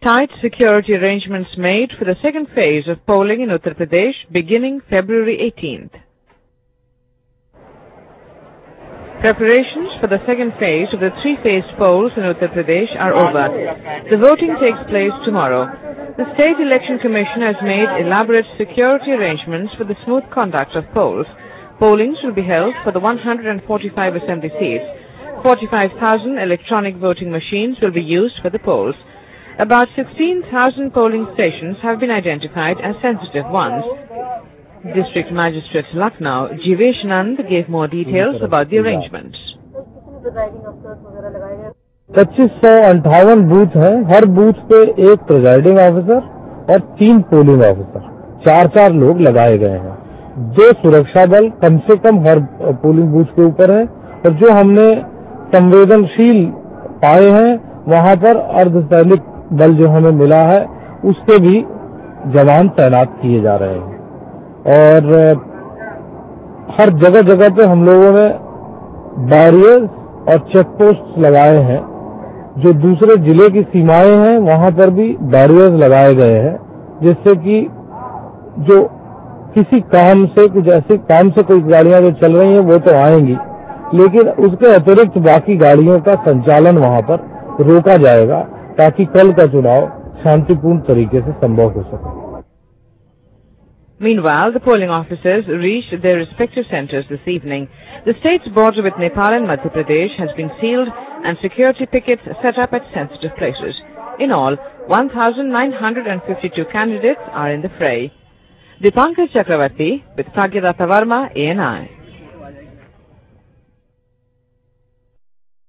tight security arrangements made for the second phase of polling in Uttar Pradesh beginning February 18th. Preparations for the second phase of the three-phased polls in Uttar Pradesh are over. The voting takes place tomorrow. The State Election Commission has made elaborate security arrangements for the smooth conduct of polls. Pollings will be held for the 145 assembly seats. 45,000 electronic voting machines will be used for the polls. About 16,000 polling stations have been identified as sensitive ones. District Magistrate Lucknow, Jivesh Nand, gave more details about the arrangements. 2558 booth हैं, हर booth पे एक presiding officer और 3 polling officer, 4-4 लोग लगाए गए हैं। 2 सुरक्षा बल कम से कम हर पोलिंग बूथ के ऊपर है और जो हमने संवेदनशील पाए हैं वहां पर अर्धसैनिक बल जो हमें मिला है उसके भी जवान तैनात किए जा रहे हैं और हर जगह जगह पे हम लोगों ने बैरियर्स और चेक पोस्ट लगाए हैं। जो दूसरे जिले की सीमाएं हैं वहां पर भी बैरियर्स लगाए गए हैं जिससे कि जो किसी काम से कुछ ऐसे काम से कोई गाड़ियां जो चल रही हैं वो तो आएंगी, लेकिन उसके अतिरिक्त बाकी गाड़ियों का संचालन वहां पर रोका जाएगा ताकि कल का चुनाव शांतिपूर्ण तरीके से संभव हो सके। Meanwhile, the polling officers reached their respective centers this evening. The state's border with Nepal and Madhya Pradesh has been sealed and security pickets set up at sensitive places. In all, 1,952 candidates are in the fray. Dipankar Chakravarti with Pragyadatta Verma, ANI.